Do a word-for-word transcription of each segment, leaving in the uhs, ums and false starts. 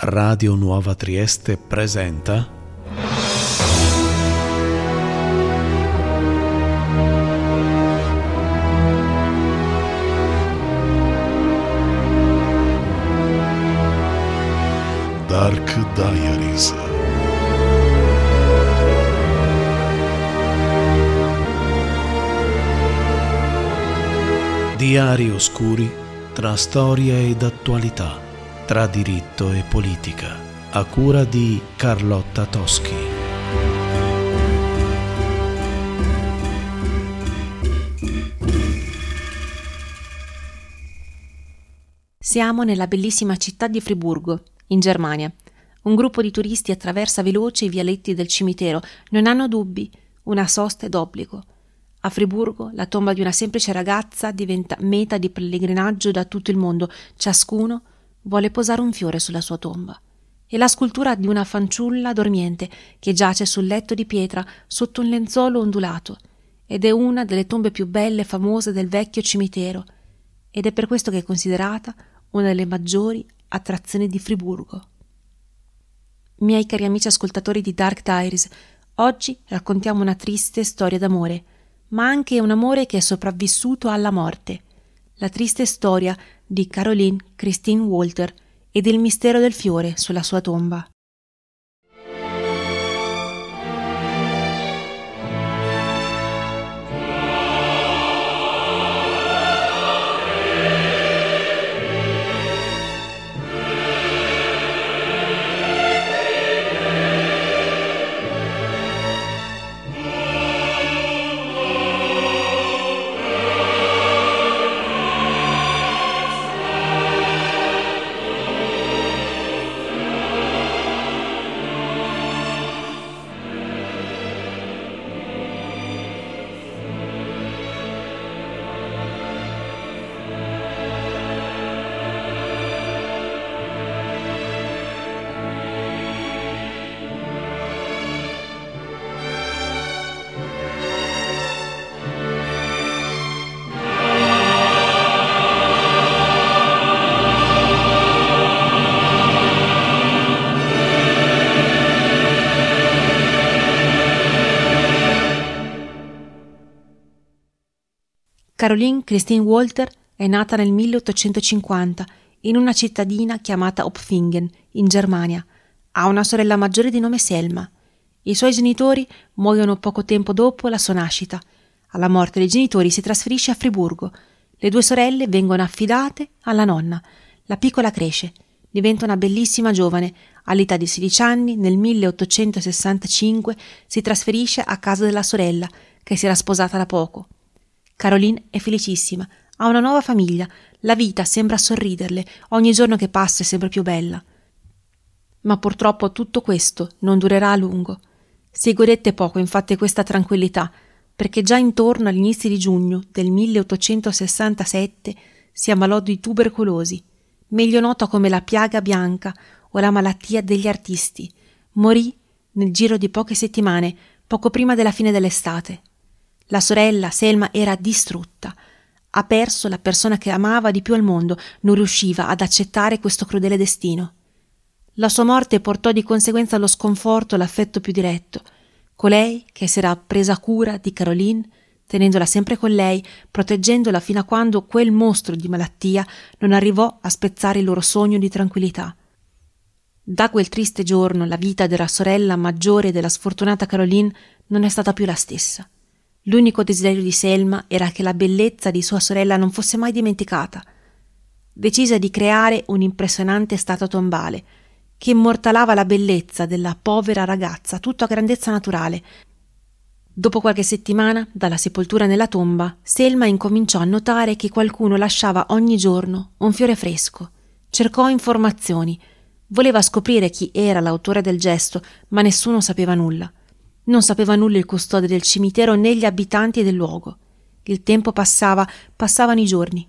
Radio Nuova Trieste presenta Dark Diaries. Diari oscuri tra storia ed attualità, tra diritto e politica, a cura di Carlotta Toschi. Siamo nella bellissima città di Friburgo, in Germania. Un gruppo di turisti attraversa veloce i vialetti del cimitero. Non hanno dubbi, una sosta è d'obbligo. A Friburgo la tomba di una semplice ragazza diventa meta di pellegrinaggio da tutto il mondo. Ciascuno vuole posare un fiore sulla sua tomba. E la scultura di una fanciulla dormiente che giace sul letto di pietra sotto un lenzuolo ondulato. Ed è una delle tombe più belle e famose del vecchio cimitero. Ed è per questo che è considerata una delle maggiori attrazioni di Friburgo. Miei cari amici ascoltatori di Dark Diaries, oggi raccontiamo una triste storia d'amore, ma anche un amore che è sopravvissuto alla morte. La triste storia di Caroline Christine Walter e del mistero del fiore sulla sua tomba. Caroline Christine Walter è nata nel milleottocentocinquanta in una cittadina chiamata Opfingen, in Germania. Ha una sorella maggiore di nome Selma. I suoi genitori muoiono poco tempo dopo la sua nascita. Alla morte dei genitori si trasferisce a Friburgo. Le due sorelle vengono affidate alla nonna. La piccola cresce, diventa una bellissima giovane. All'età di sedici anni, nel milleottocentosessantacinque, si trasferisce a casa della sorella, che si era sposata da poco. Caroline è felicissima, ha una nuova famiglia, la vita sembra sorriderle, ogni giorno che passa è sempre più bella. Ma purtroppo tutto questo non durerà a lungo. Si godette poco infatti questa tranquillità, perché già intorno agli inizi di giugno del milleottocentosessantasette si ammalò di tubercolosi, meglio nota come la piaga bianca o la malattia degli artisti. Morì nel giro di poche settimane, poco prima della fine dell'estate. La sorella, Selma, era distrutta. Ha perso la persona che amava di più al mondo, non riusciva ad accettare questo crudele destino. La sua morte portò di conseguenza lo sconforto e l'affetto più diretto. Colei, che si era presa cura di Caroline, tenendola sempre con lei, proteggendola fino a quando quel mostro di malattia non arrivò a spezzare il loro sogno di tranquillità. Da quel triste giorno la vita della sorella maggiore della sfortunata Caroline non è stata più la stessa. L'unico desiderio di Selma era che la bellezza di sua sorella non fosse mai dimenticata. Decise di creare un'impressionante statua tombale che immortalava la bellezza della povera ragazza, tutto a grandezza naturale. Dopo qualche settimana dalla sepoltura nella tomba, Selma incominciò a notare che qualcuno lasciava ogni giorno un fiore fresco. Cercò informazioni, voleva scoprire chi era l'autore del gesto, ma nessuno sapeva nulla. Non sapeva nulla il custode del cimitero né gli abitanti del luogo. Il tempo passava, passavano i giorni,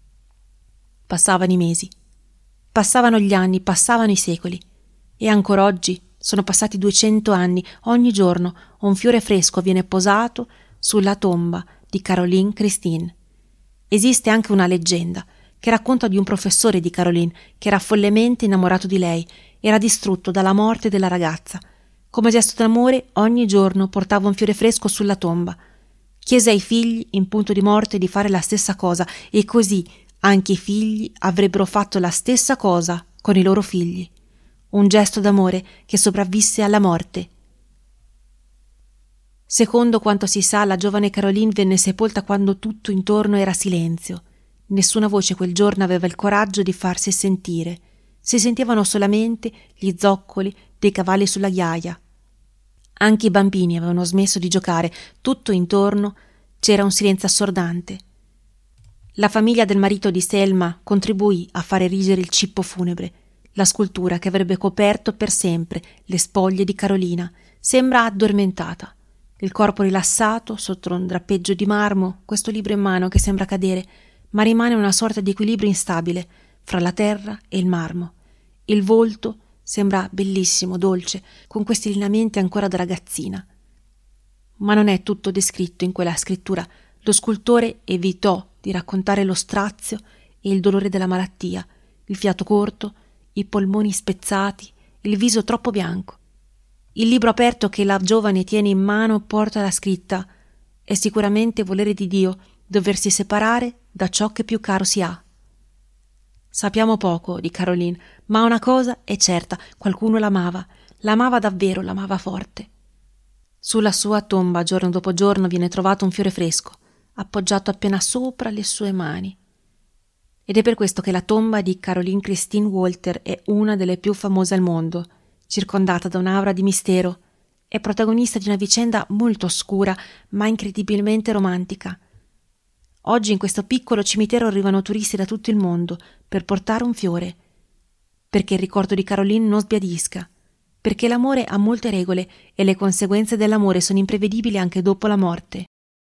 passavano i mesi, passavano gli anni, passavano i secoli. E ancora oggi, sono passati duecento anni, ogni giorno un fiore fresco viene posato sulla tomba di Caroline Christine. Esiste anche una leggenda che racconta di un professore di Caroline che era follemente innamorato di lei era distrutto dalla morte della ragazza. Come gesto d'amore, ogni giorno portava un fiore fresco sulla tomba. Chiese ai figli, in punto di morte, di fare la stessa cosa, e così anche i figli avrebbero fatto la stessa cosa con i loro figli. Un gesto d'amore che sopravvisse alla morte. Secondo quanto si sa, la giovane Caroline venne sepolta quando tutto intorno era silenzio. Nessuna voce quel giorno aveva il coraggio di farsi sentire. Si sentivano solamente gli zoccoli dei cavalli sulla ghiaia. Anche i bambini avevano smesso di giocare. Tutto intorno c'era un silenzio assordante. La famiglia del marito di Selma contribuì a far erigere il cippo funebre, la scultura che avrebbe coperto per sempre le spoglie di Carolina. Sembra addormentata. Il corpo rilassato sotto un drappeggio di marmo, questo libro in mano che sembra cadere, ma rimane una sorta di equilibrio instabile fra la terra e il marmo. Il volto sembra bellissimo, dolce, con questi lineamenti ancora da ragazzina. Ma non è tutto descritto in quella scrittura. Lo scultore evitò di raccontare lo strazio e il dolore della malattia, il fiato corto, i polmoni spezzati, il viso troppo bianco. Il libro aperto che la giovane tiene in mano porta la scritta: «È sicuramente volere di Dio doversi separare da ciò che più caro si ha». Sappiamo poco di Caroline, ma una cosa è certa: qualcuno l'amava, l'amava davvero, l'amava forte. Sulla sua tomba, giorno dopo giorno, viene trovato un fiore fresco, appoggiato appena sopra le sue mani. Ed è per questo che la tomba di Caroline Christine Walter è una delle più famose al mondo, circondata da un'aura di mistero. È protagonista di una vicenda molto oscura, ma incredibilmente romantica. Oggi in questo piccolo cimitero arrivano turisti da tutto il mondo per portare un fiore, perché il ricordo di Caroline non sbiadisca, perché l'amore ha molte regole e le conseguenze dell'amore sono imprevedibili anche dopo la morte.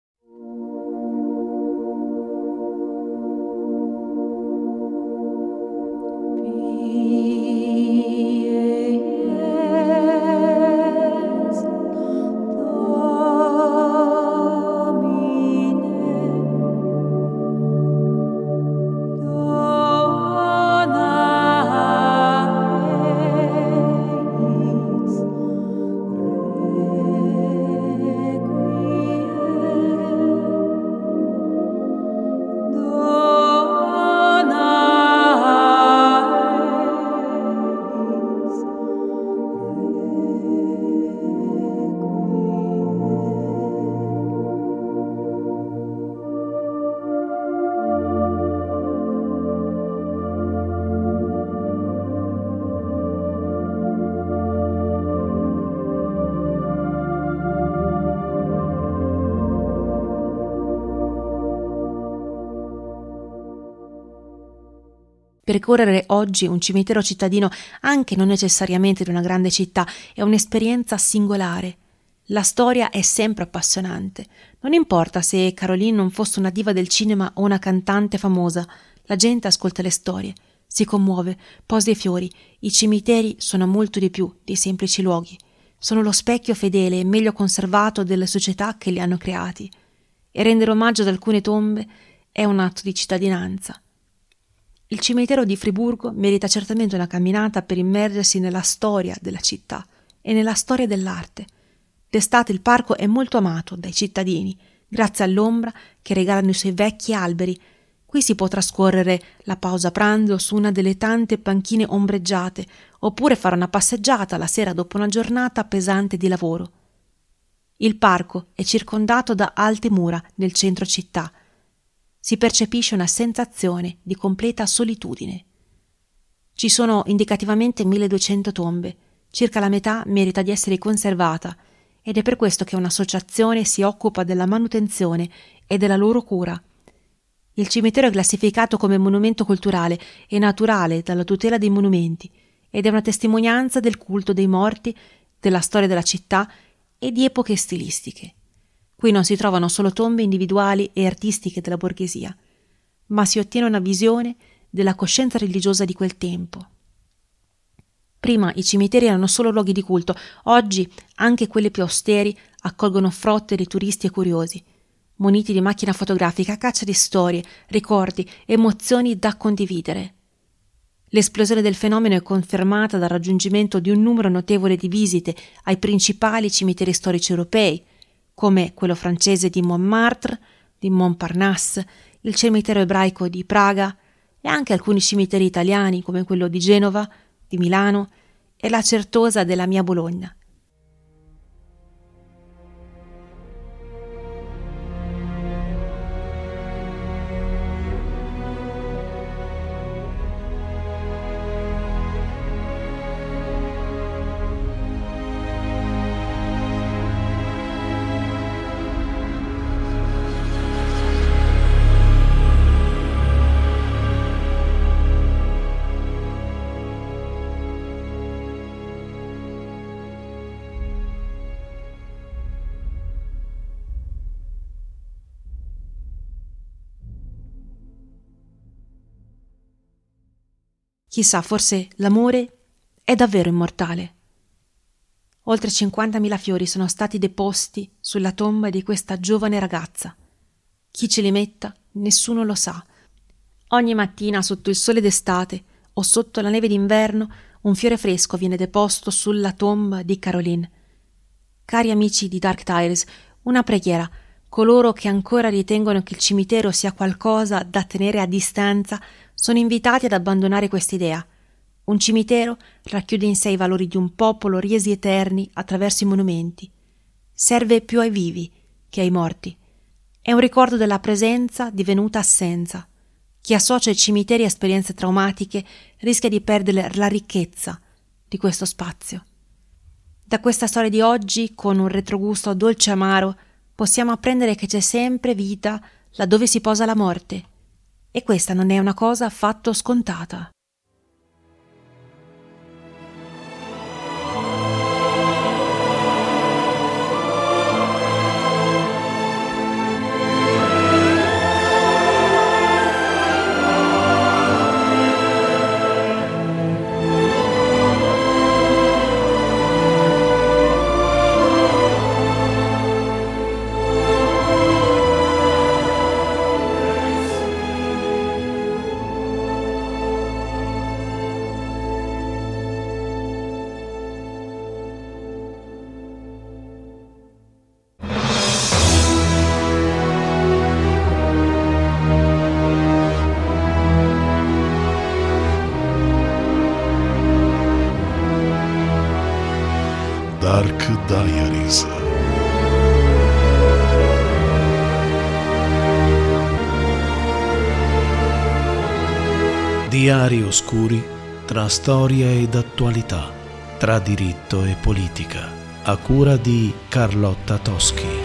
Percorrere oggi un cimitero cittadino, anche non necessariamente di una grande città, è un'esperienza singolare. La storia è sempre appassionante. Non importa se Caroline non fosse una diva del cinema o una cantante famosa, la gente ascolta le storie, si commuove, posa i fiori. I cimiteri sono molto di più dei semplici luoghi. Sono lo specchio fedele e meglio conservato delle società che li hanno creati. E rendere omaggio ad alcune tombe è un atto di cittadinanza. Il cimitero di Friburgo merita certamente una camminata per immergersi nella storia della città e nella storia dell'arte. D'estate il parco è molto amato dai cittadini, grazie all'ombra che regalano i suoi vecchi alberi. Qui si può trascorrere la pausa pranzo su una delle tante panchine ombreggiate, oppure fare una passeggiata la sera dopo una giornata pesante di lavoro. Il parco è circondato da alte mura nel centro città. Si percepisce una sensazione di completa solitudine. Ci sono indicativamente milleduecento tombe, circa la metà merita di essere conservata, ed è per questo che un'associazione si occupa della manutenzione e della loro cura. Il cimitero è classificato come monumento culturale e naturale dalla tutela dei monumenti, ed è una testimonianza del culto dei morti, della storia della città e di epoche stilistiche. Qui non si trovano solo tombe individuali e artistiche della borghesia, ma si ottiene una visione della coscienza religiosa di quel tempo. Prima i cimiteri erano solo luoghi di culto, oggi anche quelli più austeri accolgono frotte di turisti e curiosi, muniti di macchina fotografica a caccia di storie, ricordi, emozioni da condividere. L'esplosione del fenomeno è confermata dal raggiungimento di un numero notevole di visite ai principali cimiteri storici europei, come quello francese di Montmartre, di Montparnasse, il cimitero ebraico di Praga e anche alcuni cimiteri italiani come quello di Genova, di Milano e la Certosa della mia Bologna. Chissà, forse l'amore è davvero immortale. Oltre cinquantamila fiori sono stati deposti sulla tomba di questa giovane ragazza. Chi ce li metta, nessuno lo sa. Ogni mattina, sotto il sole d'estate o sotto la neve d'inverno, un fiore fresco viene deposto sulla tomba di Caroline. Cari amici di Dark Tales, una preghiera. Coloro che ancora ritengono che il cimitero sia qualcosa da tenere a distanza sono invitati ad abbandonare quest'idea. Un cimitero racchiude in sé i valori di un popolo resi eterni attraverso i monumenti. Serve più ai vivi che ai morti. È un ricordo della presenza divenuta assenza. Chi associa i cimiteri a esperienze traumatiche rischia di perdere la ricchezza di questo spazio. Da questa storia di oggi, con un retrogusto dolce amaro, possiamo apprendere che c'è sempre vita laddove si posa la morte. E questa non è una cosa affatto scontata. Dark Diaries. Diari oscuri tra storia ed attualità, tra diritto e politica, a cura di Carlotta Toschi.